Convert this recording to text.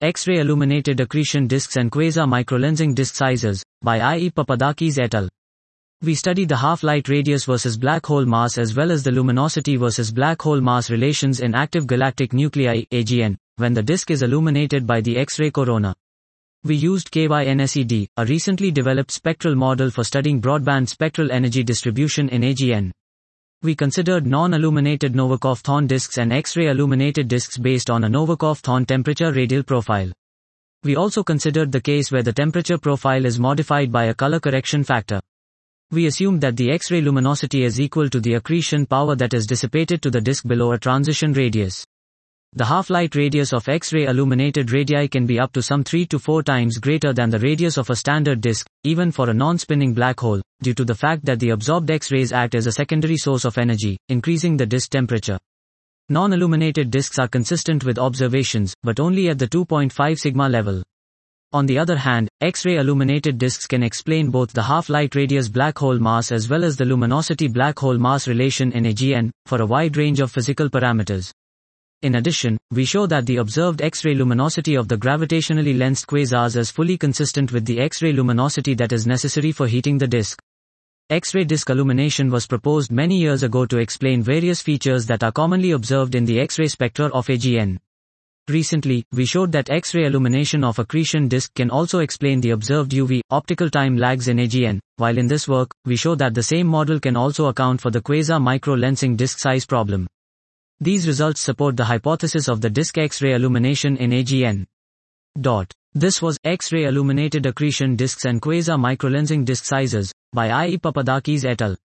X-ray illuminated accretion disks and quasi-microlensing disk sizes, by I.E. Papadakis et al. We studied the half-light radius versus black hole mass as well as the luminosity versus black hole mass relations in active galactic nuclei, AGN, when the disk is illuminated by the X-ray corona. We used KYNSED, a recently developed spectral model for studying broadband spectral energy distribution in AGN. We considered non-illuminated Novikov-Thorne disks and X-ray illuminated disks based on a Novikov-Thorne temperature radial profile. We also considered the case where the temperature profile is modified by a color correction factor. We assumed that the X-ray luminosity is equal to the accretion power that is dissipated to the disk below a transition radius. The half-light radius of X-ray illuminated radii can be up to some 3 to 4 times greater than the radius of a standard disk, even for a non-spinning black hole, due to the fact that the absorbed X-rays act as a secondary source of energy, increasing the disk temperature. Non-illuminated disks are consistent with observations, but only at the 2.5 sigma level. On the other hand, X-ray illuminated disks can explain both the half-light radius black hole mass as well as the luminosity black hole mass relation in AGN, for a wide range of physical parameters. In addition, we show that the observed X-ray luminosity of the gravitationally lensed quasars is fully consistent with the X-ray luminosity that is necessary for heating the disk. X-ray disk illumination was proposed many years ago to explain various features that are commonly observed in the X-ray spectra of AGN. Recently, we showed that X-ray illumination of accretion disk can also explain the observed UV, optical time lags in AGN, while in this work, we show that the same model can also account for the quasi-micro-lensing disk size problem. These results support the hypothesis of the disk X-ray illumination in AGN. This was X-ray illuminated accretion disks and quasi-microlensing disk sizes, by I.E. Papadakis et al.